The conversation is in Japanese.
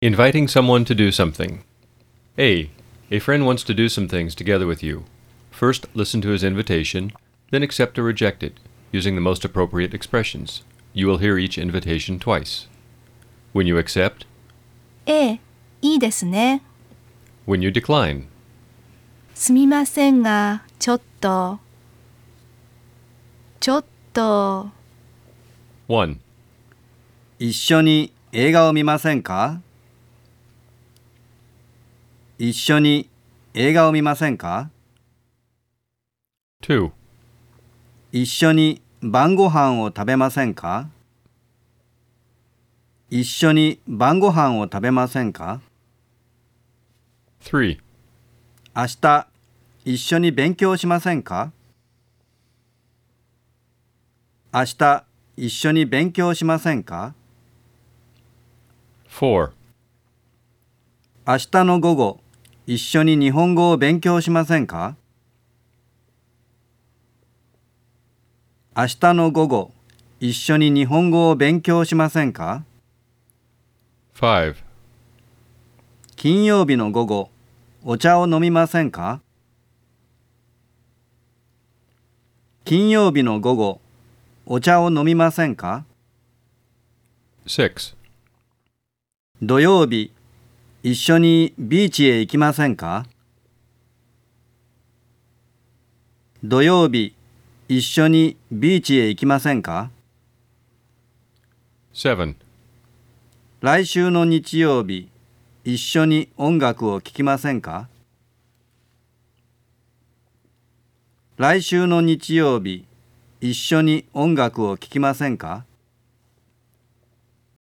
Inviting someone to do something. A. A friend wants to do some things together with you. First, listen to his invitation, then accept or reject it, using the most appropriate expressions. You will hear each invitation twice. When you accept, ええ、いいですね。 when you decline, すみませんが、ちょっと。 1. 一緒に映画を見ませんか？一緒に映画を見ませんか？ 2. 一緒に晩ご飯を食べませんか？一緒に晩ご飯を食べませんか？ 3. 明日一緒に勉強しませんか？明日一緒に勉強しませんか？ 4. 明日の午後一緒に日本語を勉強しませんか？明日の午後一緒に日本語を勉強しませんか？ 5. 金曜日の午後お茶を飲みませんか？金曜日の午後お茶を飲みませんか？ 6. 土曜日一緒にビーチへ行きませんか？土曜日一緒にビーチへ行きませんか？ 7. 来週の日曜日一緒に音楽を聴きませんか？来週の日曜日一緒に音楽を聴きませんか？